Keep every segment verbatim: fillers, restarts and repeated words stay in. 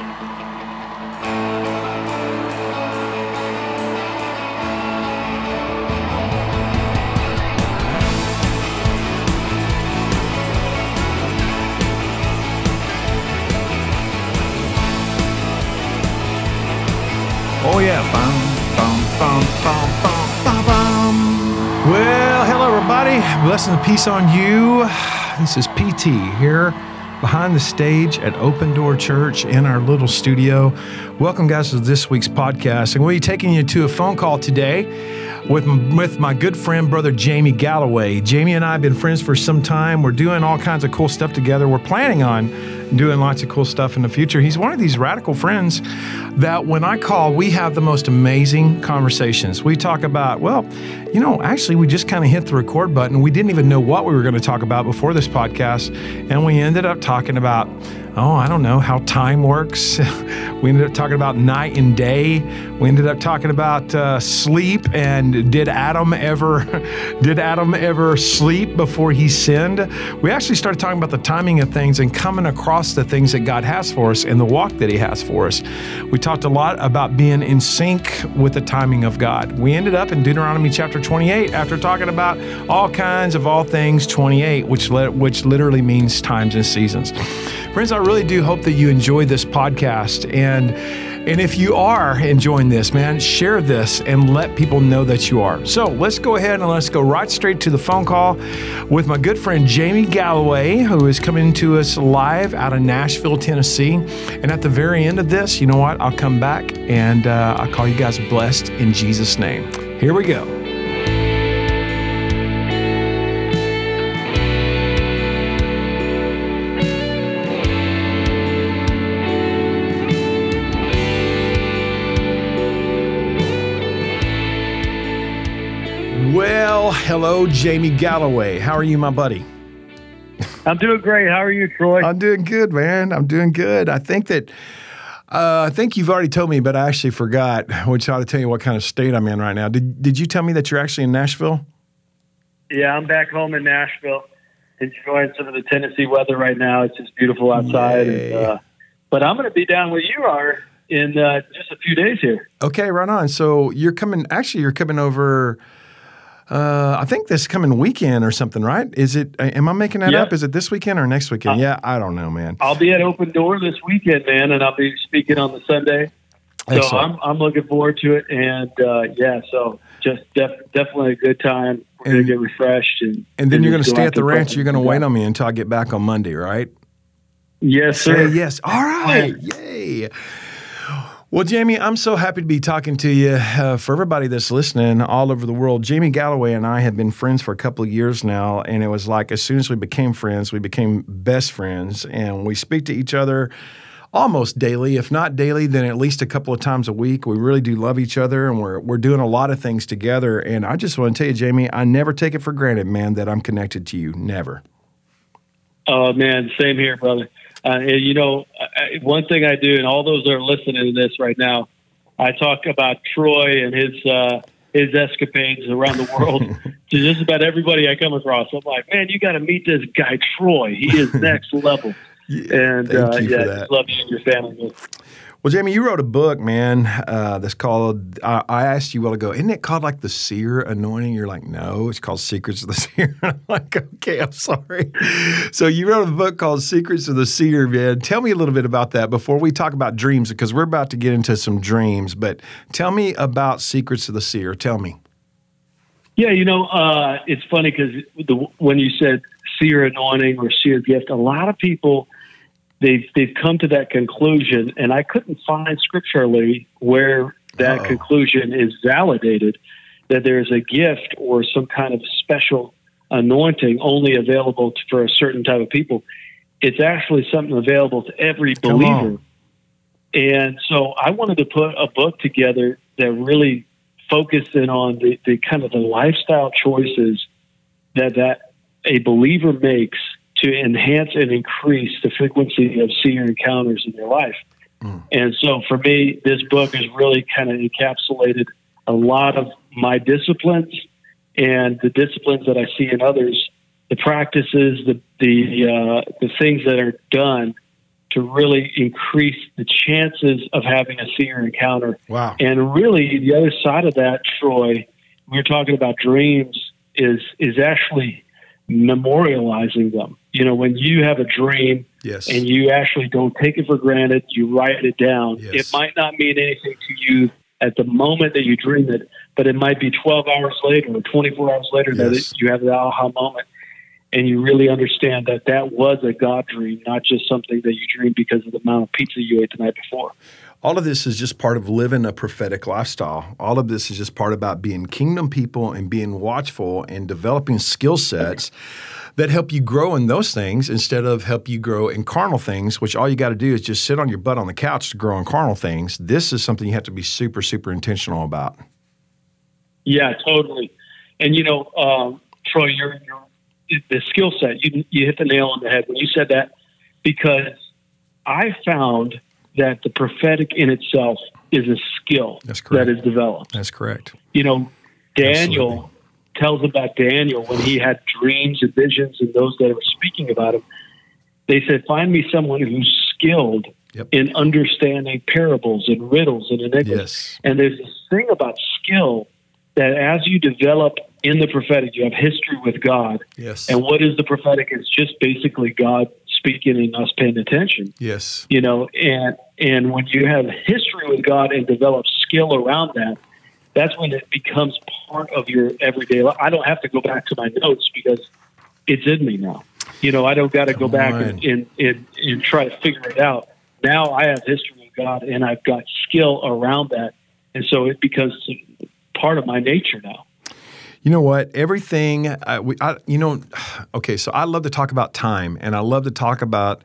Oh yeah, bum, bum, bum, bum, bum, bum, bum. Well, hello everybody. Blessing and peace on you. This is P T here behind the stage at Open Door Church in our little studio. Welcome guys to this week's podcast. And we'll be taking you to a phone call today with, with my good friend, brother Jamie Galloway. Jamie and I have been friends for some time. We're doing all kinds of cool stuff together. We're planning on doing lots of cool stuff in the future. He's one of these radical friends that when I call, we have the most amazing conversations. We talk about, well, you know, actually we just kind of hit the record button. We didn't even know what we were going to talk about before this podcast. And we ended up talking about, oh, I don't know, how time works. We ended up talking about night and day. We ended up talking about uh, sleep and did Adam ever, did Adam ever sleep before he sinned? We actually started talking about the timing of things and coming across the things that God has for us and the walk that he has for us. We talked a lot about being in sync with the timing of God. We ended up in Deuteronomy chapter twenty-eight after talking about all kinds of all things twenty-eight, which le- which literally means times and seasons. Friends, I really do hope that you enjoy this podcast. And And if you are enjoying this, man, share this and let people know that you are. So let's go ahead and let's go right straight to the phone call with my good friend Jamie Galloway, who is coming to us live out of Nashville, Tennessee. And at the very end of this, you know what? I'll come back and uh, I'll call you guys blessed in Jesus' name. Here we go. Well, hello, Jamie Galloway. How are you, my buddy? I'm doing great. How are you, Troy? I'm doing good, man. I'm doing good. I think that, uh, I think you've already told me, but I actually forgot, which ought to tell you what kind of state I'm in right now. Did Did you tell me that you're actually in Nashville? Yeah, I'm back home in Nashville, enjoying some of the Tennessee weather right now. It's just beautiful outside. And, uh, but I'm going to be down where you are in uh, just a few days here. Okay, right on. So you're coming, actually, you're coming over... Uh, I think this coming weekend or something, right? Is it? Am I making that yep. up? Is it this weekend or next weekend? Uh, yeah, I don't know, man. I'll be at Open Door this weekend, man, and I'll be speaking on the Sunday. So Excellent. I'm I'm looking forward to it, and uh, yeah, so just def- definitely a good time. We're gonna get refreshed, and and then and you're gonna stay at the ranch. You're gonna yeah. wait on me until I get back on Monday, right? Yes, sir. Say yes. All right. Yay. Well, Jamie, I'm so happy to be talking to you. Uh, for everybody that's listening all over the world, Jamie Galloway and I have been friends for a couple of years now, and it was like as soon as we became friends, we became best friends, and we speak to each other almost daily. If not daily, then at least a couple of times a week. We really do love each other, and we're we're doing a lot of things together. And I just want to tell you, Jamie, I never take it for granted, man, that I'm connected to you. Never. Oh, man, same here, brother. Uh, and, you know, I, one thing I do, and all those that are listening to this right now, I talk about Troy and his uh, his escapades around the world to just about everybody I come across. I'm like, man, you got to meet this guy, Troy. He is next level. Yeah, and thank uh, you yeah, for that. just love you and your family. Well, Jamie, you wrote a book, man, uh, that's called, uh, I asked you a while ago, isn't it called like the Seer Anointing? You're like, no, it's called Secrets of the Seer. I'm like, okay, I'm sorry. So you wrote a book called Secrets of the Seer, man. Tell me a little bit about that before we talk about dreams, because we're about to get into some dreams. But tell me about Secrets of the Seer. Tell me. Yeah, you know, uh, it's funny because when you said seer anointing or seer gift, a lot of people, They've, they've come to that conclusion, and I couldn't find scripturally where that Uh-oh. conclusion is validated, that there's a gift or some kind of special anointing only available to, for a certain type of people. It's actually something available to every Come believer. on. And so I wanted to put a book together that really focused in on the, the kind of the lifestyle choices that, that a believer makes to enhance and increase the frequency of seer encounters in your life. Mm. And so for me, this book has really kind of encapsulated a lot of my disciplines and the disciplines that I see in others, the practices, the the uh, the things that are done to really increase the chances of having a seer encounter. Wow. And really, the other side of that, Troy, we're talking about dreams, is is actually memorializing them. You know, when you have a dream yes. and you actually don't take it for granted, you write it down. Yes. It might not mean anything to you at the moment that you dream it, but it might be twelve hours later or twenty-four hours later yes. that it, you have the aha moment. And you really understand that that was a God dream, not just something that you dreamed because of the amount of pizza you ate the night before. All of this is just part of living a prophetic lifestyle. All of this is just part about being kingdom people and being watchful and developing skill sets that help you grow in those things instead of help you grow in carnal things, which all you got to do is just sit on your butt on the couch to grow in carnal things. This is something you have to be super, super intentional about. Yeah, totally. And, you know, um, Troy, you're, you're the skill set, you, you hit the nail on the head when you said that, because I found that the prophetic in itself is a skill That's correct. that is developed. That's correct. You know, Daniel Absolutely. tells about Daniel when he had dreams and visions, and those that were speaking about him, they said, find me someone who's skilled yep. in understanding parables and riddles and enigmas. Yes. And there's this thing about skill that as you develop in the prophetic, you have history with God. Yes. And what is the prophetic? It's just basically God speaking and us paying attention. Yes. You know, and and when you have history with God and develop skill around that, that's when it becomes part of your everyday life. I don't have to go back to my notes because it's in me now. You know, I don't got to go back and, and, and, and try to figure it out. Now I have history with God and I've got skill around that. And so it becomes part of my nature now. You know what? Everything, uh, we, I, you know, okay, so I love to talk about time, and I love to talk about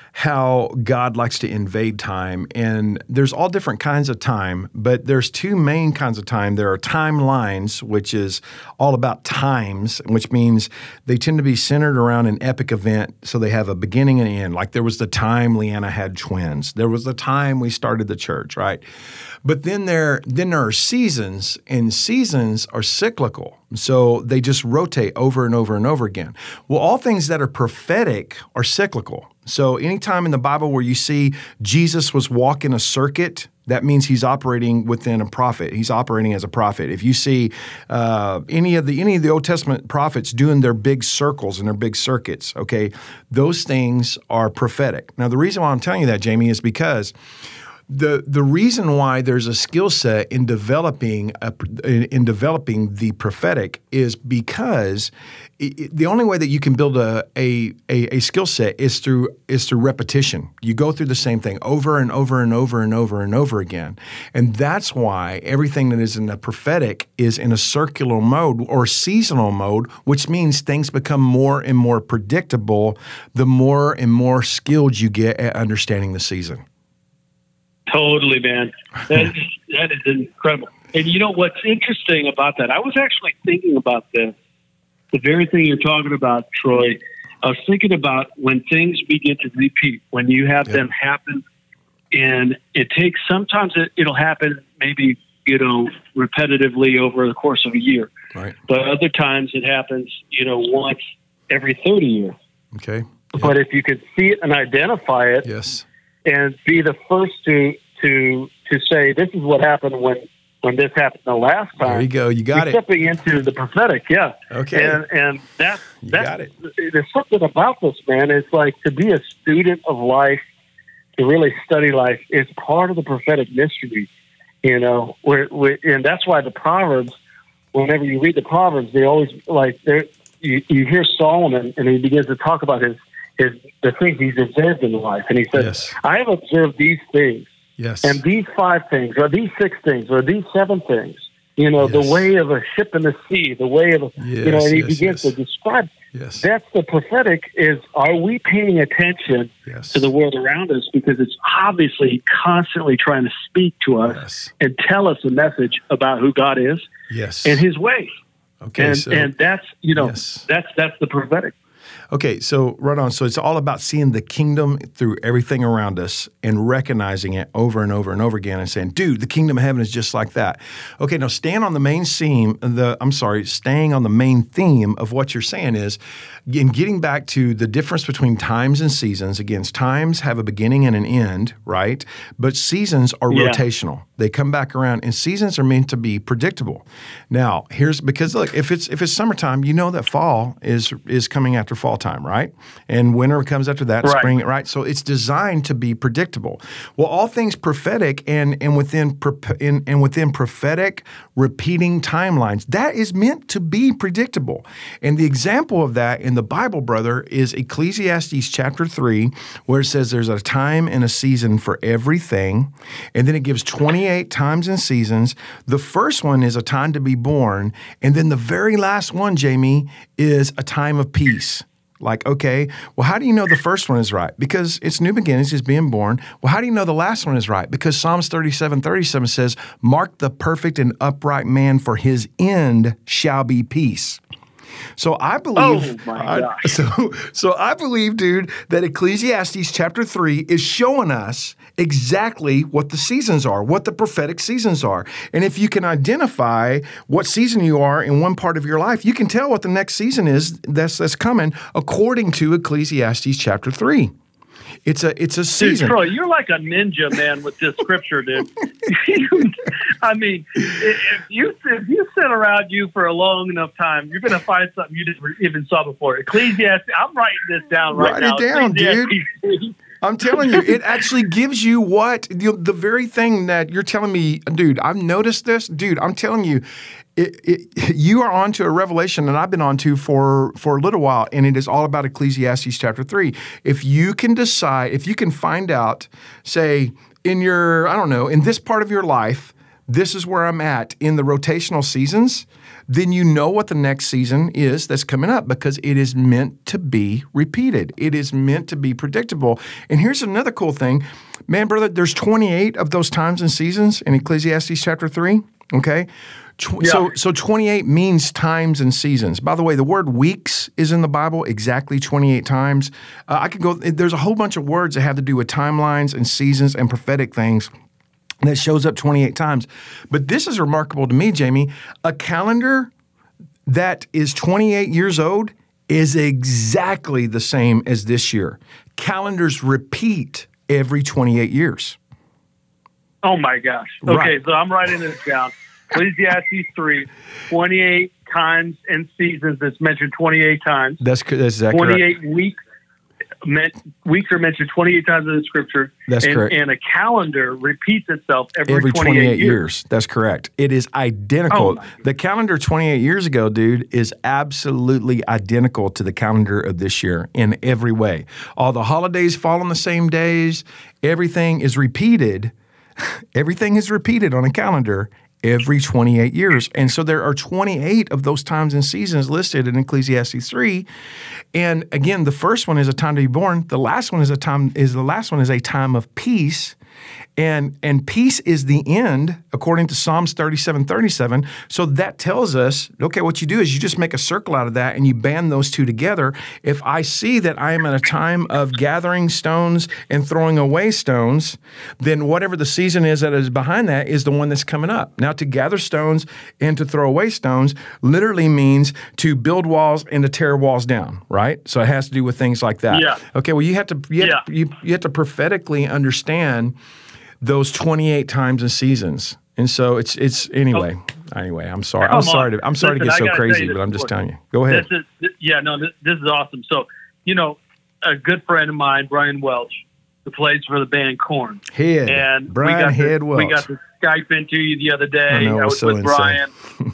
how God likes to invade time. And there's all different kinds of time, but there's two main kinds of time. There are timelines, which is all about times, which means they tend to be centered around an epic event, so they have a beginning and an end. Like there was the time Leanna had twins. There was the time we started the church, right? But then there, then there are seasons, and seasons are cyclical. So they just rotate over and over and over again. Well, all things that are prophetic are cyclical. So anytime in the Bible where you see Jesus was walking a circuit, that means he's operating within a prophet. He's operating as a prophet. If you see uh, any of the any of the Old Testament prophets doing their big circles and their big circuits, okay, those things are prophetic. Now, the reason why I'm telling you that, Jamie, is because The the reason why there's a skill set in developing a, in developing the prophetic is because it, the only way that you can build a a, a, a skill set is through is through repetition. You go through the same thing over and over and over and over and over again, and that's why everything that is in the prophetic is in a circular mode or seasonal mode, which means things become more and more predictable the more and more skilled you get at understanding the season. Totally, man. That is, that is incredible. And you know what's interesting about that? I was actually thinking about this, the very thing you're talking about, Troy. I was thinking about when things begin to repeat, when you have yeah. them happen, and it takes, sometimes it, it'll happen maybe, you know, repetitively over the course of a year. Right. But other times it happens, you know, once every thirty years. Okay. Yeah. But if you could see it and identify it, yes. and be the first to to to say this is what happened when when this happened the last time. There you go. You got You're it. Stepping into the prophetic, yeah. Okay. And and that you that got it. There's something about this, man. It's like to be a student of life, to really study life. It's part of the prophetic mystery, you know. Where, where and that's why the Proverbs. Whenever you read the Proverbs, they always like they you, you hear Solomon and he begins to talk about his. Is the things he's observed in life. And he says, yes. I have observed these things, yes. and these five things, or these six things, or these seven things. You know, yes. the way of a ship in the sea, the way of, a, yes, you know, and he yes, begins yes. to describe. Yes. That's the prophetic is, are we paying attention yes. to the world around us? Because it's obviously constantly trying to speak to us yes. and tell us a message about who God is yes. and his ways. Okay, and, so, and that's, you know, yes. that's, that's the prophetic. Okay, so right on. So it's all about seeing the kingdom through everything around us and recognizing it over and over and over again and saying, dude, the kingdom of heaven is just like that. Okay, now stand on the main theme, the I'm sorry, staying on the main theme of what you're saying is, in getting back to the difference between times and seasons, again, times have a beginning and an end, right? But seasons are Yeah. rotational. They come back around, and seasons are meant to be predictable. Now, here's because look, if it's if it's summertime, you know that fall is is coming after fall time, right? And winter comes after that, Right. spring, right? So it's designed to be predictable. Well, all things prophetic and and within prop- in, and within prophetic repeating timelines, that is meant to be predictable. And the example of that in the Bible, brother, is Ecclesiastes chapter three, where it says there's a time and a season for everything, and then it gives twenty-eight times and seasons. The first one is a time to be born, and then the very last one, Jamie, is a time of peace. Like, okay, well, how do you know the first one is right? Because it's new beginnings, is being born. Well, how do you know the last one is right? Because Psalms thirty-seven thirty-seven says, mark the perfect and upright man, for his end shall be peace. So I believe, Oh, my I- gosh. so so I believe, dude, that Ecclesiastes chapter three is showing us exactly what the seasons are, what the prophetic seasons are. And if you can identify what season you are in one part of your life, you can tell what the next season is that's that's coming according to Ecclesiastes chapter three. It's a it's a Dude, season. Troy, you're like a ninja, man, with this scripture, dude. I mean, if you if you sit around you for a long enough time, you're going to find something you didn't even saw before. Ecclesiastes, I'm writing this down right Write now. it down, dude. Ecclesiastes- I'm telling you, it actually gives you what the, the very thing that you're telling me, dude. I've noticed this, dude. I'm telling you, it, it, you are onto a revelation that I've been onto for for a little while, and it is all about Ecclesiastes chapter three. If you can decide, if you can find out, say in your, I don't know, in this part of your life, this is where I'm at in the rotational seasons, then you know what the next season is that's coming up, because it is meant to be repeated. It is meant to be predictable. And here's another cool thing. Man, brother, there's twenty-eight of those times and seasons in Ecclesiastes chapter three, okay? Tw- Yeah. So, so twenty-eight means times and seasons. By the way, the word weeks is in the Bible exactly twenty-eight times. Uh, I could go, there's a whole bunch of words that have to do with timelines and seasons and prophetic things that shows up twenty-eight times. But this is remarkable to me, Jamie. A calendar that is twenty-eight years old is exactly the same as this year. Calendars repeat every twenty-eight years. Oh, my gosh. Okay, Right. so I'm writing this down. Ecclesiastes three, twenty-eight times and seasons. It's mentioned twenty-eight times. That's, that's exactly correct. twenty-eight weeks. Meant, weeks are mentioned twenty-eight times in the scripture. That's and, correct. And a calendar repeats itself every, Every twenty-eight, twenty-eight years. years. That's correct. It is identical. Oh, my The calendar twenty-eight years ago, dude, is absolutely identical to the calendar of this year in every way. All the holidays fall on the same days. Everything is repeated. Everything is repeated on a calendar every twenty-eight years. And so there are twenty-eight of those times and seasons listed in Ecclesiastes three. And again, the first one is a time to be born. The last one is a time is the last one is a time of peace. And and peace is the end, according to Psalms thirty-seven thirty-seven. So that tells us, okay, what you do is you just make a circle out of that and you band those two together. If I see that I am at a time of gathering stones and throwing away stones, then whatever the season is that is behind that is the one that's coming up. Now, to gather stones and to throw away stones literally means to build walls and to tear walls down, right? So it has to do with things like that. Yeah. Okay, well, you have to you have, Yeah. you, you have to prophetically understand those twenty-eight times and seasons. And so it's it's anyway. Oh. Anyway, I'm sorry. Come I'm sorry on. to I'm sorry Listen, to I get so gotta tell crazy, you but this I'm just before. telling you. Go ahead. This is this, yeah, no, this, this is awesome. So, you know, a good friend of mine, Brian Welch, who plays for the band Korn. Head. And Brian we got Head to, Welch. we got to Skype into you the other day. I know, it I was was so with insane. Brian.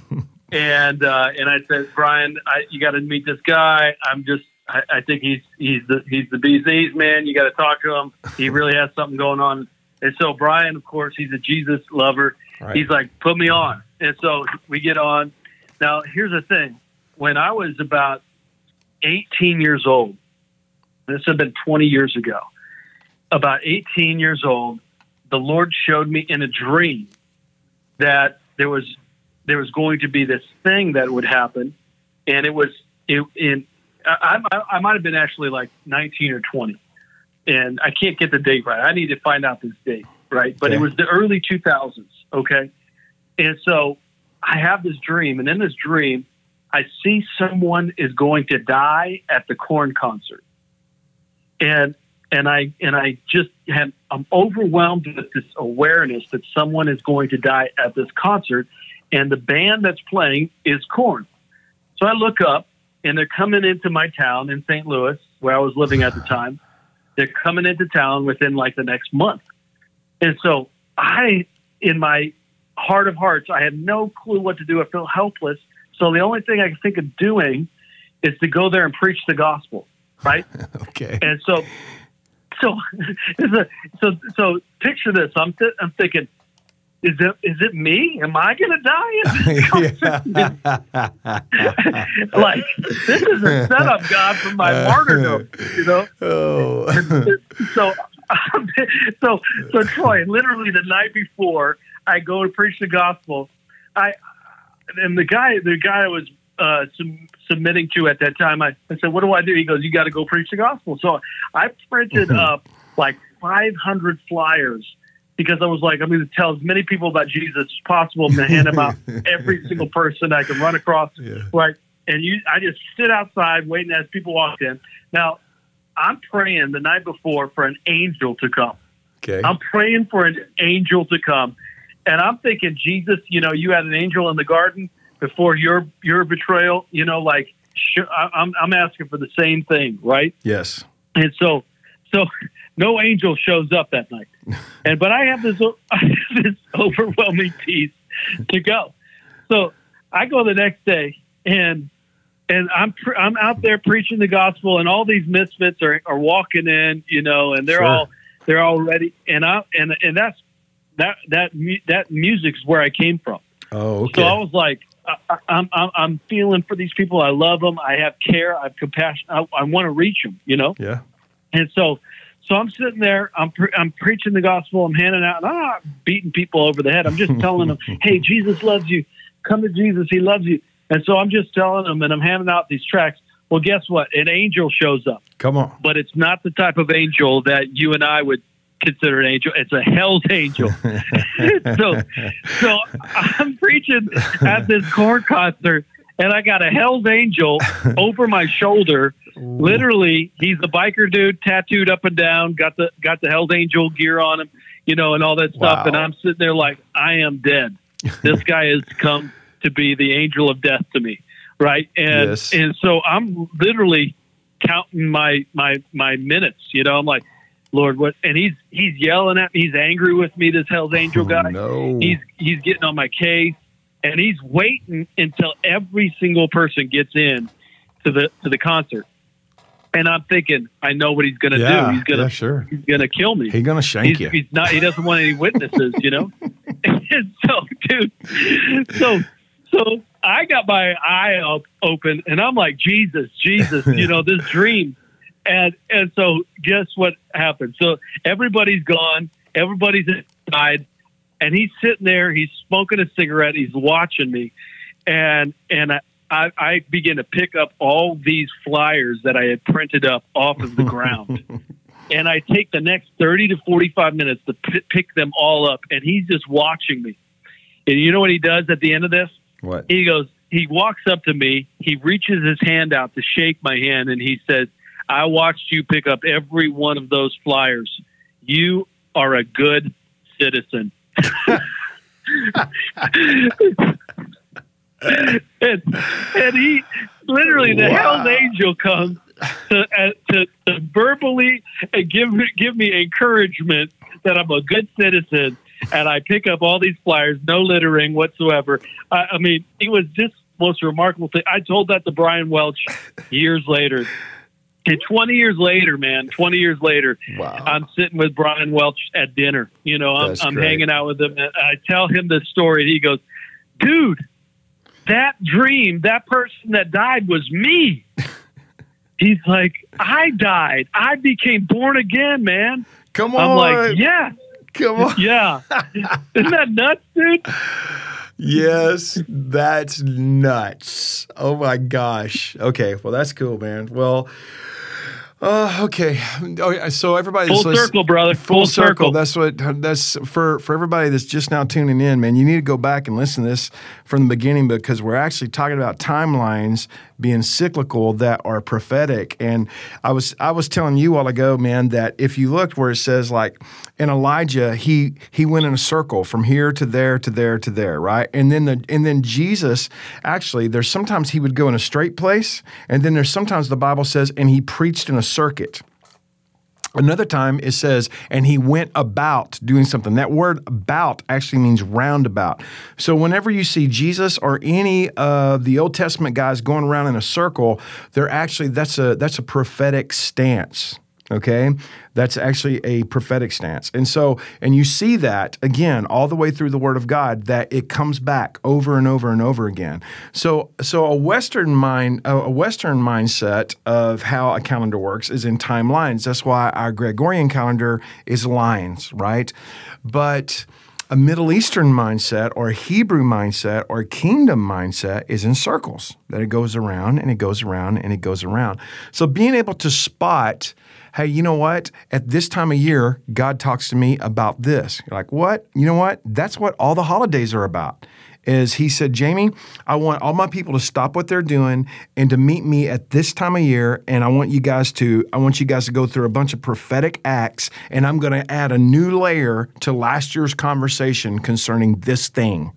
and uh, and I said, Brian, I, you got to meet this guy. I'm just I, I think he's he's the he's the bee's knees, man. You got to talk to him. He really has something going on. And so Brian, of course, he's a Jesus lover. Right. He's like, put me on. And so we get on. Now, here's the thing. When I was about eighteen years old, this had been twenty years ago, about eighteen years old, the Lord showed me in a dream that there was there was going to be this thing that would happen. And it was it, in I, I, I might have been actually like nineteen or twenty, and I can't get the date right. I need to find out this date, right? But okay. It was the early two thousands, okay? And so I have this dream, and in this dream, I see someone is going to die at the Korn concert. And and I and I just have, I'm overwhelmed with this awareness that someone is going to die at this concert, and the band that's playing is Korn. So I look up, and they're coming into my town in Saint Louis, where I was living at the time. They're coming into town within like the next month. And so I, in my heart of hearts, I had no clue what to do. I felt helpless. So the only thing I could think of doing is to go there and preach the gospel, right? Okay. And so, so, so, so picture this. I'm, th- I'm thinking, is it, is it me? Am I going to die? Like, this is a setup, God, for my martyrdom, you know? Oh. so, so, so Troy, literally the night before I go to preach the gospel, I, and the guy, the guy I was uh, sub- submitting to at that time, I, I said, what do I do? He goes, you got to go preach the gospel. So I printed up like five hundred flyers, because I was like, I'm going to tell as many people about Jesus as possible. I'm going to hand them out to every single person I can run across. Yeah. Right. And you, I just sit outside waiting as people walk in. Now, I'm praying the night before for an angel to come. Okay. I'm praying for an angel to come. And I'm thinking, Jesus, you know, you had an angel in the garden before your your betrayal. You know, like, sh- I'm, I'm asking for the same thing, right? Yes. And so, so no angel shows up that night. And but I have this I have this overwhelming peace to go. So I go the next day, and and I'm pre- I'm out there preaching the gospel, and all these misfits are, are walking in, you know, and they're Sure. all they're all ready, and I and and that's that that that music's where I came from. Oh, okay. So I was like, I, I'm I'm I'm feeling for these people. I love them. I have care. I have compassion. I, I want to reach them, you know. Yeah. And so. So I'm sitting there, I'm pre- I'm preaching the gospel, I'm handing out, and I'm not beating people over the head. I'm just telling them, hey, Jesus loves you. Come to Jesus. He loves you. And so I'm just telling them, and I'm handing out these tracts. Well, guess what? An angel shows up. Come on. But it's not the type of angel that you and I would consider an angel. It's a hell's angel. so, so I'm preaching at this Korn concert, and I got a hell's angel over my shoulder. Ooh. Literally, he's a biker dude, tattooed up and down, got the got the hell's angel gear on him, you know, and all that stuff. Wow. And I'm sitting there like, I am dead. This guy has come to be the angel of death to me, right? And yes. and so I'm literally counting my my my minutes. You know, I'm like, Lord, what? And he's he's yelling at me. He's angry with me. This hell's angel guy. Oh, no. He's he's getting on my case. And he's waiting until every single person gets in to the to the concert. And I'm thinking, I know what he's going to yeah, do. He's going to yeah, sure. he's going to kill me. He's going to shank he's, you. He's not. He doesn't want any witnesses, you know. And so, dude, so so I got my eye up open, and I'm like, Jesus, Jesus, you know, this dream. And and so, guess what happened? So everybody's gone. Everybody's inside. And he's sitting there, he's smoking a cigarette, he's watching me. And and I, I, I begin to pick up all these flyers that I had printed up off of the ground. And I take the next thirty to forty-five minutes to p- pick them all up. And he's just watching me. And you know what he does at the end of this? What? He goes, he walks up to me, he reaches his hand out to shake my hand, and he says, I watched you pick up every one of those flyers. You are a good citizen. and, and he literally the wow. hell's angel comes to, uh, to to verbally give give me encouragement that I'm a good citizen, and I pick up all these flyers, no littering whatsoever. I, I mean, it was just the most remarkable thing. I told that to Brian Welch years later. And twenty years later, man, twenty years later, wow. I'm sitting with Brian Welch at dinner. You know, I'm, I'm hanging out with him. And I tell him this story. And he goes, dude, that dream, that person that died was me. He's like, I died. I became born again, man. Come on. I'm like, yeah. Come on. Yeah. Isn't that nuts, dude? Yes, that's nuts. Oh my gosh. Okay, well that's cool, man. Well, uh, okay. Oh, yeah, so everybody, full circle, brother. Full, full circle. circle. That's what. That's for for everybody that's just now tuning in, man. You need to go back and listen to this from the beginning because we're actually talking about timelines being cyclical that are prophetic. And I was I was telling you a while ago, man, that if you looked where it says like in Elijah, he he went in a circle from here to there to there to there, right? And then the and then Jesus actually, there's sometimes he would go in a straight place, and then there's sometimes the Bible says, and he preached in a circuit. Another time it says, and he went about doing something. That word about actually means roundabout. So whenever you see Jesus or any of the Old Testament guys going around in a circle, they're actually, that's a that's a prophetic stance. Okay, that's actually a prophetic stance. And so, and you see that again, all the way through the Word of God, that it comes back over and over and over again. So, so a Western mind, a Western mindset of how a calendar works is in timelines. That's why our Gregorian calendar is lines, right? But a Middle Eastern mindset or a Hebrew mindset or a kingdom mindset is in circles, that it goes around and it goes around and it goes around. So being able to spot, hey, you know what? At this time of year, God talks to me about this. You're like, what? You know what? That's what all the holidays are about. Is he said, Jamie, I want all my people to stop what they're doing and to meet me at this time of year, and I want you guys to I want you guys to go through a bunch of prophetic acts, and I'm going to add a new layer to last year's conversation concerning this thing.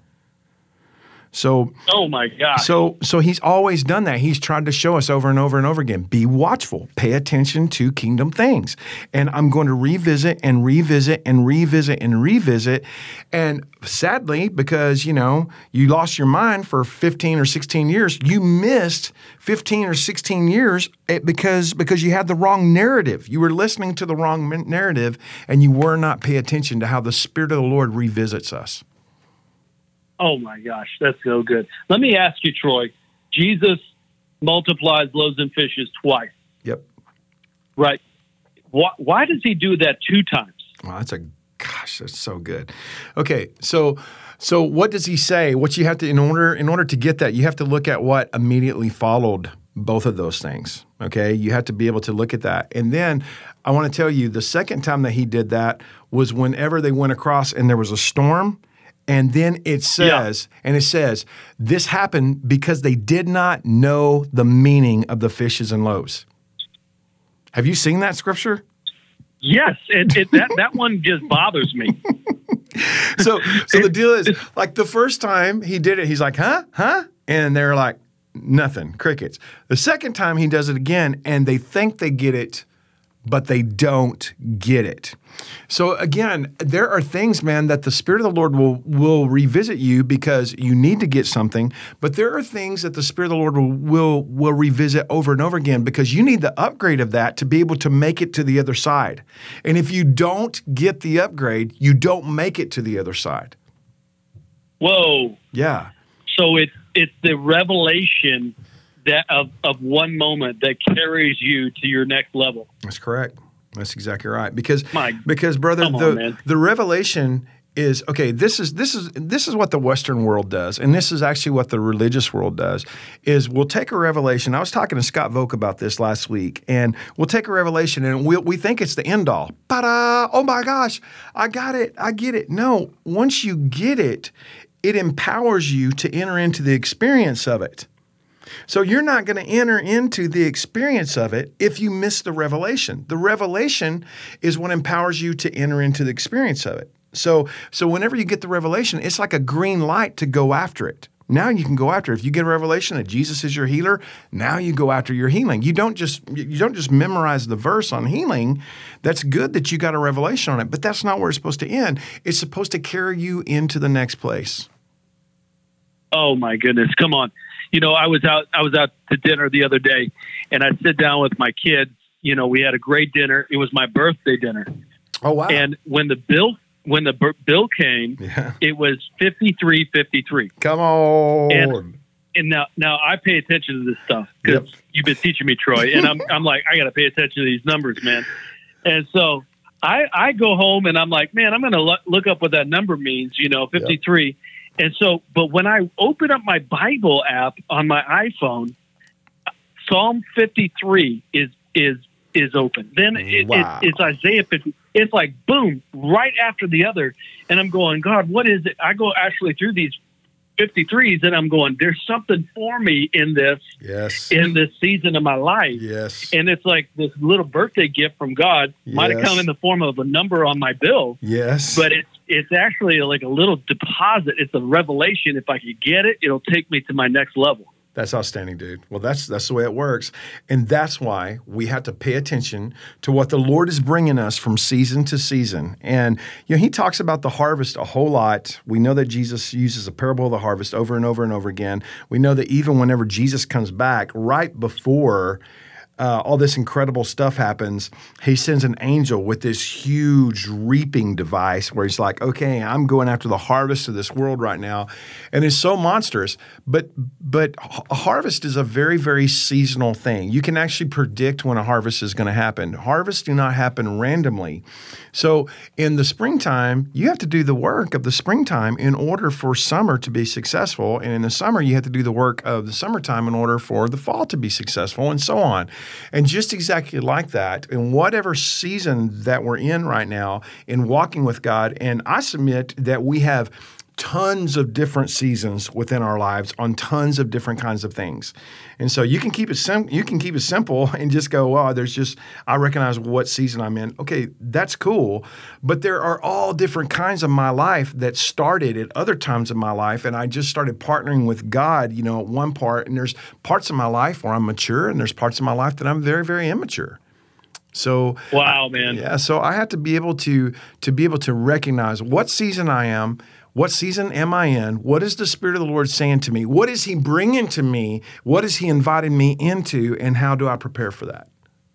So, oh my gosh. So, so he's always done that. He's tried to show us over and over and over again. Be watchful. Pay attention to kingdom things. And I'm going to revisit and revisit and revisit and revisit. And sadly, because, you know, you lost your mind for fifteen or sixteen years, you missed fifteen or sixteen years because, because you had the wrong narrative. You were listening to the wrong narrative, and you were not paying attention to how the Spirit of the Lord revisits us. Oh, my gosh, that's so good. Let me ask you, Troy. Jesus multiplies loaves and fishes twice. Yep. Right. Why, why does he do that two times? Well, that's a gosh, that's so good. Okay, so so what does he say? What you have to in order in order to get that, you have to look at what immediately followed both of those things. Okay, you have to be able to look at that, and then I want to tell you the second time that he did that was whenever they went across and there was a storm. And then it says, yeah. and it says, this happened because they did not know the meaning of the fishes and loaves. Have you seen that scripture? Yes, and it, that that one just bothers me. so, so the deal is, like the first time he did it, he's like, huh, huh, and they're like, nothing, crickets. The second time he does it again, and they think they get it, but they don't get it. So again, there are things, man, that the Spirit of the Lord will will revisit you because you need to get something. But there are things that the Spirit of the Lord will will, will revisit over and over again because you need the upgrade of that to be able to make it to the other side. And if you don't get the upgrade, you don't make it to the other side. Whoa. Yeah. So it's it's the revelation that of, of one moment that carries you to your next level. That's correct. That's exactly right. Because My, because brother, on, the man. the revelation is okay. This is this is this is what the Western world does, and this is actually what the religious world does. Is we'll take a revelation. I was talking to Scott Volk about this last week, and we'll take a revelation, and we we'll, we think it's the end all. Ta-da! Oh my gosh, I got it. I get it. No, once you get it, it empowers you to enter into the experience of it. So you're not going to enter into the experience of it if you miss the revelation. The revelation is what empowers you to enter into the experience of it. So, so whenever you get the revelation, it's like a green light to go after it. Now you can go after it. If you get a revelation that Jesus is your healer, now you go after your healing. You don't just you don't just memorize the verse on healing. That's good that you got a revelation on it, but that's not where it's supposed to end. It's supposed to carry you into the next place. Oh my goodness, come on. You know, I was out I was out to dinner the other day, and I sit down with my kids. You know, we had a great dinner. It was my birthday dinner. Oh, wow. And when the bill when the b- bill came, yeah. It was fifty-three fifty-three. Come on. And, and now now I pay attention to this stuff because yep. You've been teaching me, Troy, and I'm I'm like, I got to pay attention to these numbers, man. And so I I go home and I'm like, man, I'm going to lo- look up what that number means, you know, fifty-three. Yep. And so, but when I open up my Bible app on my iPhone, Psalm fifty-three is is is open. Then it, Wow. it, it's Isaiah fifty. It's like boom, right after the other. And I'm going, God, what is it? I go actually through these fifty-threes, and I'm going, there's something for me in this, Yes. in this season of my life. Yes. And it's like this little birthday gift from God. Might have Yes. come in the form of a number on my bill, Yes. but it's it's actually like a little deposit. It's a revelation. If I could get it, it'll take me to my next level. That's outstanding, dude. Well, that's that's the way it works. And that's why we have to pay attention to what the Lord is bringing us from season to season. And, you know, he talks about the harvest a whole lot. We know that Jesus uses a parable of the harvest over and over and over again. We know that even whenever Jesus comes back, right before Uh, all this incredible stuff happens, he sends an angel with this huge reaping device where he's like, okay, I'm going after the harvest of this world right now. And it's so monstrous. But but a harvest is a very, very seasonal thing. You can actually predict when a harvest is going to happen. Harvests do not happen randomly. So in the springtime, you have to do the work of the springtime in order for summer to be successful. And in the summer, you have to do the work of the summertime in order for the fall to be successful, and so on. And just exactly like that, in whatever season that we're in right now, in walking with God, and I submit that we have tons of different seasons within our lives on tons of different kinds of things. And so you can keep it sim- you can keep it simple and just go, well, there's just, I recognize what season I'm in. Okay, that's cool. But there are all different kinds of my life that started at other times of my life. And I just started partnering with God, you know, at one part. And there's parts of my life where I'm mature, and there's parts of my life that I'm very, very immature. So wow, man. Yeah. So I have to be able to to be able to recognize what season I am. What season am I in? What is the Spirit of the Lord saying to me? What is he bringing to me? What is he inviting me into? And how do I prepare for that?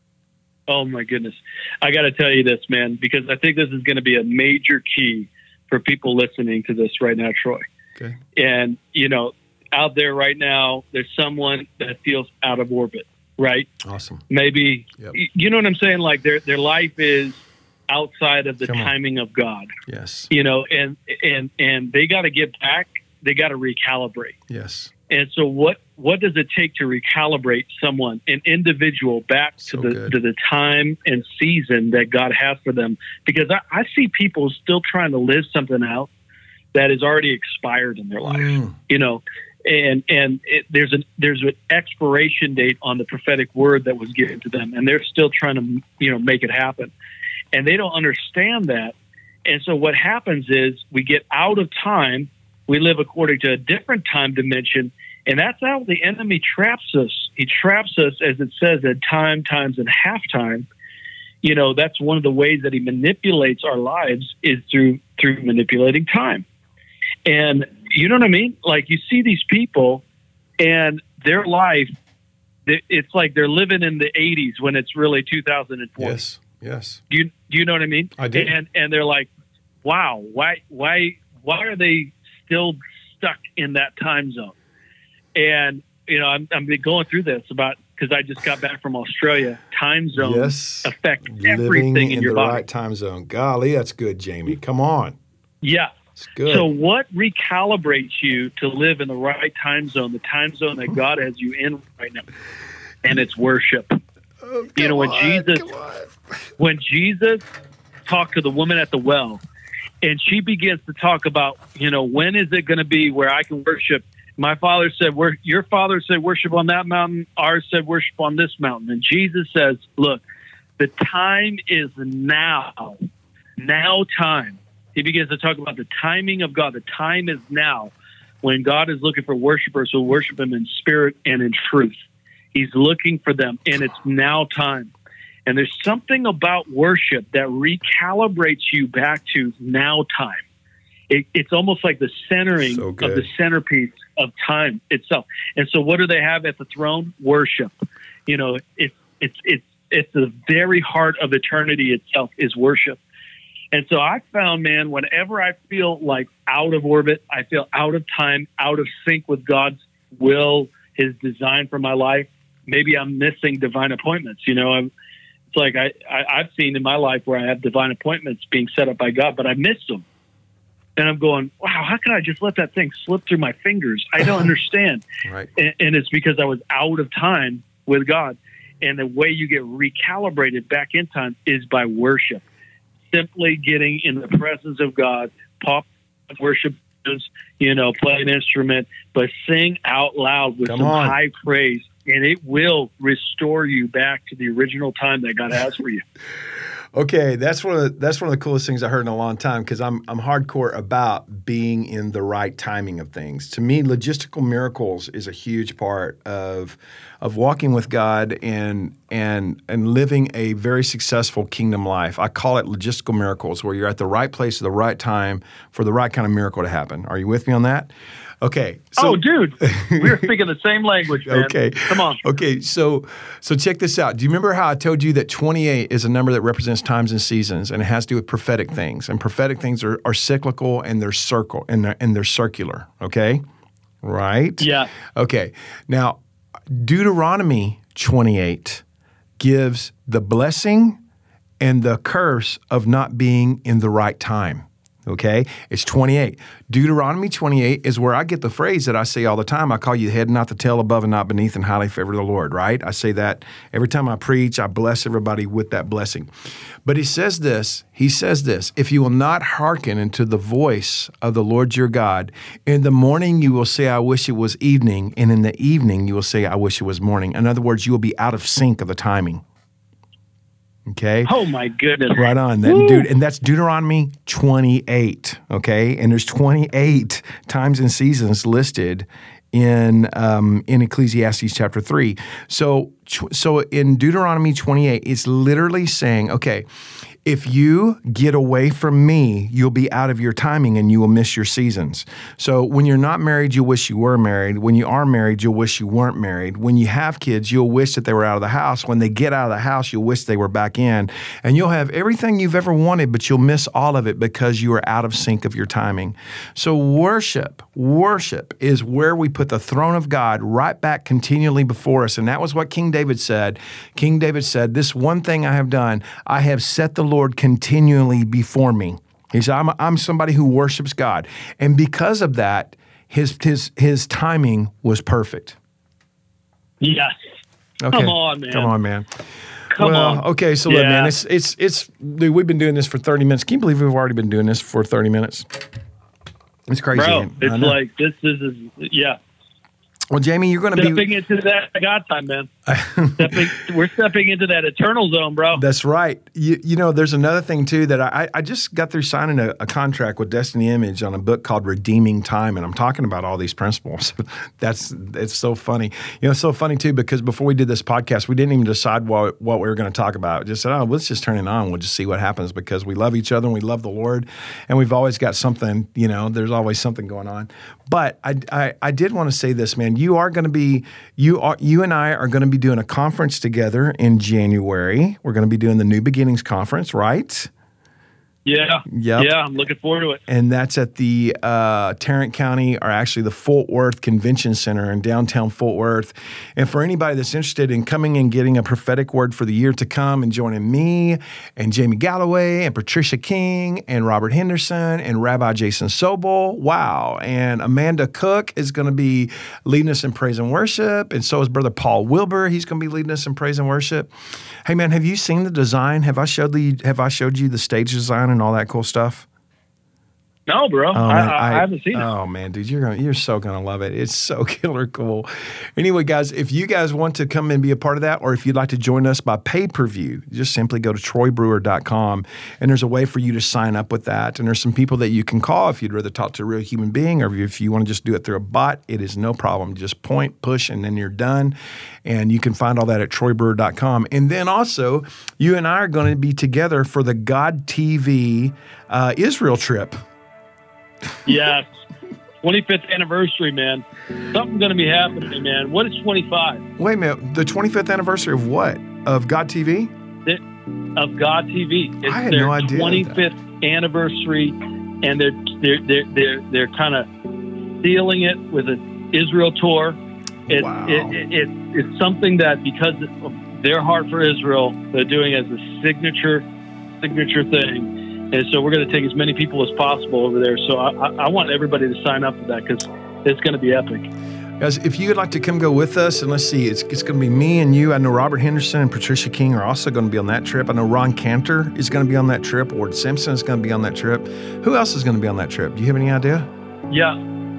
Oh, my goodness. I got to tell you this, man, because I think this is going to be a major key for people listening to this right now, Troy. Okay. And, you know, out there right now, there's someone that feels out of orbit, right? Awesome. Maybe, Yep. you know what I'm saying? Like their their life is outside of the Come on. timing of God. Yes. You know, and and and they got to get back. They got to recalibrate. Yes. And so, what what does it take to recalibrate someone, an individual, back So to the good. to the time and season that God has for them? Because I, I see people still trying to live something out that is already expired in their life. Mm. You know, and and it, there's an there's an expiration date on the prophetic word that was given to them, and they're still trying to you know make it happen. And they don't understand that. And so what happens is we get out of time. We live according to a different time dimension. And that's how the enemy traps us. He traps us, as it says, at time, times, and half time. You know, that's one of the ways that he manipulates our lives is through through manipulating time. And you know what I mean? Like you see these people and their life, it's like they're living in the eighties when it's really two thousand four. Yes. Yes. Do you do you know what I mean? I do. And and they're like, wow, why why why are they still stuck in that time zone? And you know, I'm I'm been going through this about because I just got back from Australia. Time zones Yes. affect Living everything in, in your the body. right time zone. Golly, that's good, Jamie. Come on. Yeah. It's good. So what recalibrates you to live in the right time zone, the time zone that God has you in right now? And it's worship. Oh, You know, when come on, Jesus- come on. When Jesus talked to the woman at the well, and she begins to talk about, you know, when is it going to be where I can worship? My father said, "Where your father said worship on that mountain, ours said worship on this mountain." And Jesus says, look, the time is now, now time. He begins to talk about the timing of God. The time is now when God is looking for worshipers who worship him in spirit and in truth. He's looking for them, and it's now time. And there's something about worship that recalibrates you back to now time. It, it's almost like the centering So of good. the centerpiece of time itself. And so what do they have at the throne? Worship. You know, it's it's it's it's the very heart of eternity itself is worship. And so I found, man, whenever I feel like out of orbit, I feel out of time, out of sync with God's will, his design for my life, maybe I'm missing divine appointments. You know, I'm, it's like I, I, I've seen in my life where I have divine appointments being set up by God, but I missed them. And I'm going, wow, how can I just let that thing slip through my fingers? I don't understand. Right. And, and it's because I was out of time with God. And the way you get recalibrated back in time is by worship. Simply getting in the presence of God, pop worship, you know, play an instrument, but sing out loud with Come some on. high praise, and it will restore you back to the original time that God has for you. Okay, that's one of the, that's one of the coolest things I heard in a long time, because I'm I'm hardcore about being in the right timing of things. To me, logistical miracles is a huge part of of walking with God and and and living a very successful kingdom life. I call it logistical miracles, where you're at the right place at the right time for the right kind of miracle to happen. Are you with me on that? Okay. So, oh, dude, we're speaking the same language, man. Okay. Come on. Okay. So, so check this out. Do you remember how I told you that twenty-eight is a number that represents times and seasons, and it has to do with prophetic things? And prophetic things are, are cyclical, and they're circle and they're, and they're circular. Okay. Right. Yeah. Okay. Now, Deuteronomy twenty-eight gives the blessing and the curse of not being in the right time. Okay, it's twenty-eight. Deuteronomy twenty-eight is where I get the phrase that I say all the time. I call you the head, not the tail, above and not beneath, and highly favored of the Lord, right? I say that every time I preach. I bless everybody with that blessing. But he says this, he says this, if you will not hearken unto the voice of the Lord your God, in the morning you will say, I wish it was evening, and in the evening you will say, I wish it was morning. In other words, you will be out of sync of the timing. Okay. Oh my goodness. Right on. That, dude, and that's Deuteronomy twenty-eight. Okay. And there's twenty-eight times and seasons listed in um, in Ecclesiastes chapter three. So so in Deuteronomy twenty-eight, it's literally saying, okay, if you get away from me, you'll be out of your timing and you will miss your seasons. So when you're not married, you wish you were married. When you are married, you'll wish you weren't married. When you have kids, you'll wish that they were out of the house. When they get out of the house, you'll wish they were back in. And you'll have everything you've ever wanted, but you'll miss all of it because you are out of sync of your timing. So worship, worship is where we put the throne of God right back continually before us. And that was what King David said. King David said, this one thing I have done, I have set the Lord continually before me. He said, I'm, I'm somebody who worships God. And because of that, his his his timing was perfect. Yes. Okay. Come on, man. Come on, man. Come well, on. okay, so yeah. look, man, it's it's it's dude, we've been doing this for thirty minutes. Can you believe we've already been doing this for thirty minutes? It's crazy. Bro, man. it's like this is, is yeah. Well, Jamie, you're going to be stepping into that God time, man. stepping, we're stepping into that eternal zone, bro. That's right. You, you know, there's another thing too that I, I just got through signing a, a contract with Destiny Image on a book called Redeeming Time, and I'm talking about all these principles. That's it's so funny. You know, it's so funny too because before we did this podcast, we didn't even decide what what we were going to talk about. We just said, oh, let's just turn it on. We'll just see what happens because we love each other and we love the Lord, and we've always got something. You know, there's always something going on. But I I, I did want to say this, man. You are going to be you are you and I are going to be doing a conference together in January. We're going to be doing the New Beginnings Conference, right? Yeah. Yep. Yeah, I'm looking forward to it. And that's at the uh, Tarrant County, or actually the Fort Worth Convention Center in downtown Fort Worth. And for anybody that's interested in coming and getting a prophetic word for the year to come and joining me and Jamie Galloway and Patricia King and Robert Henderson and Rabbi Jason Sobel, wow. And Amanda Cook is going to be leading us in praise and worship. And so is Brother Paul Wilbur. He's going to be leading us in praise and worship. Hey, man, have you seen the design? Have I showed the, have I showed you the stage design and all that cool stuff? No, bro. Oh, I, man, I, I haven't seen oh, it. Oh, man, dude, you're gonna, you're so going to love it. It's so killer cool. Anyway, guys, if you guys want to come and be a part of that, or if you'd like to join us by pay-per-view, just simply go to troy brewer dot com, and there's a way for you to sign up with that. And there's some people that you can call if you'd rather talk to a real human being, or if you want to just do it through a bot, it is no problem. Just point, push, and then you're done. And you can find all that at troy brewer dot com. And then also, you and I are going to be together for the God T V uh, Israel trip. Yes. twenty-fifth anniversary, man. Something's going to be happening, man. What is twenty-five? Wait a minute. The twenty-fifth anniversary of what? Of God T V? It, of God T V. It's I had their no idea twenty-fifth anniversary, and they're they're they're they're, they're kind of sealing it with an Israel tour. It, Wow. it, it, it, it's something that because of their heart for Israel, they're doing as a signature signature thing. And so we're going to take as many people as possible over there. So I, I, I want everybody to sign up for that because it's going to be epic. Guys, if you would like to come go with us, and let's see, it's, it's going to be me and you. I know Robert Henderson and Patricia King are also going to be on that trip. I know Ron Cantor is going to be on that trip. Ward Simpson is going to be on that trip. Who else is going to be on that trip? Do you have any idea? Yeah.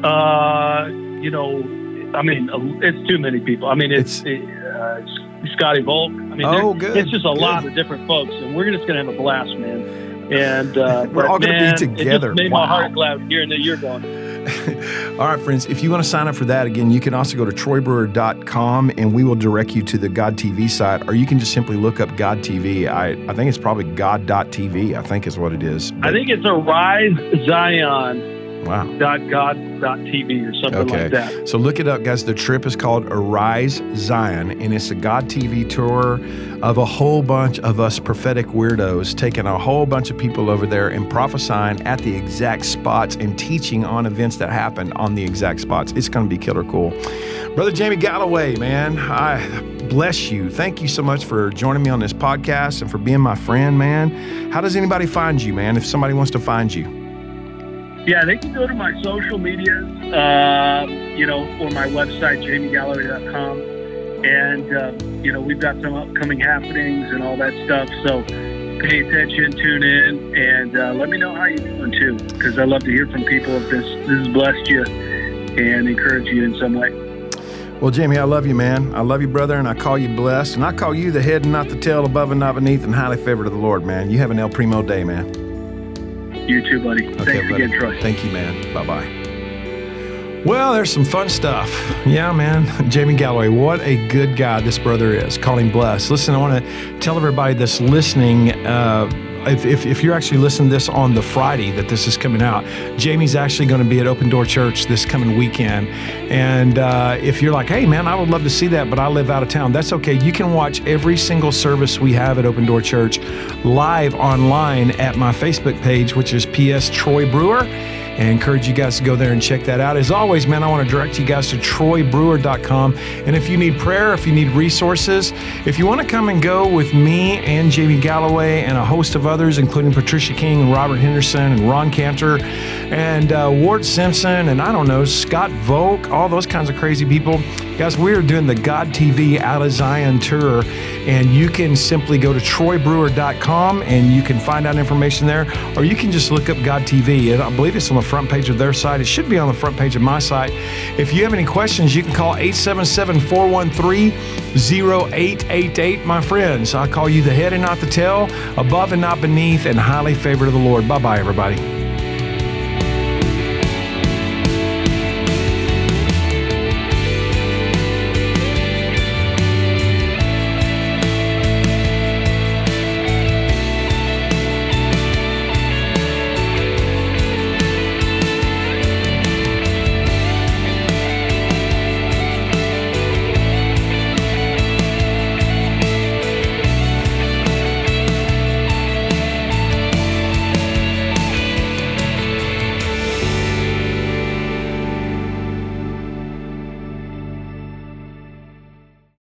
Uh, you know, I mean, it's too many people. I mean, it's, it's uh, Scotty Volk. I mean, oh, good. It's just a good. lot of different folks, and we're just going to have a blast, man. And uh, we're all going to be together. It just made wow. my heart glad hearing that you're going. All right, friends, if you want to sign up for that, again, you can also go to troy brewer dot com and we will direct you to the God T V site, or you can just simply look up God T V. I, I think it's probably god dot t v, I think is what it is. But I think it's Arise Zion. Wow. Dot God dot T V or something okay. like that. So look it up, guys. The trip is called Arise Zion, and it's a God T V tour of a whole bunch of us prophetic weirdos taking a whole bunch of people over there and prophesying at the exact spots and teaching on events that happened on the exact spots. It's going to be killer cool. Brother Jamie Galloway, man, I bless you. Thank you so much for joining me on this podcast and for being my friend, man. How does anybody find you, man, if somebody wants to find you? Yeah, they can go to my social medias, uh, you know, or my website, jamie galloway dot com. And, uh, you know, we've got some upcoming happenings and all that stuff. So pay attention, tune in, and uh, let me know how you're doing, too, because I love to hear from people if this, this has blessed you and encouraged you in some way. Well, Jamie, I love you, man. I love you, brother, and I call you blessed. And I call you the head and not the tail, above and not beneath, and highly favored of the Lord, man. You have an El Primo day, man. You too, buddy. Okay, Thanks buddy. again, Troy. Thank you, man. Bye-bye. Well, there's some fun stuff. Yeah, man. Jamie Galloway, what a good guy this brother is. Call him blessed. Listen, I want to tell everybody that's listening, uh, if, if, if you're actually listening to this on the Friday that this is coming out, Jamie's actually going to be at Open Door Church this coming weekend. And uh, if you're like, hey, man, I would love to see that, but I live out of town, that's okay. You can watch every single service we have at Open Door Church live online at my Facebook page, which is P S Troy Brewer. I encourage you guys to go there and check that out. As always, man, I want to direct you guys to troy brewer dot com. And if you need prayer, if you need resources, if you want to come and go with me and Jamie Galloway and a host of others, including Patricia King and Robert Henderson and Ron Cantor and uh, Ward Simpson and I don't know, Scott Volk, all those kinds of crazy people. Guys, we are doing the God T V Out of Zion tour, and you can simply go to troy brewer dot com and you can find out information there, or you can just look up God T V. I believe it's on the front page of their site. It should be on the front page of my site. If you have any questions, you can call eight seven seven, four one three, zero eight eight eight. My friends, I call you the head and not the tail, above and not beneath, and highly favored of the Lord. Bye-bye, everybody.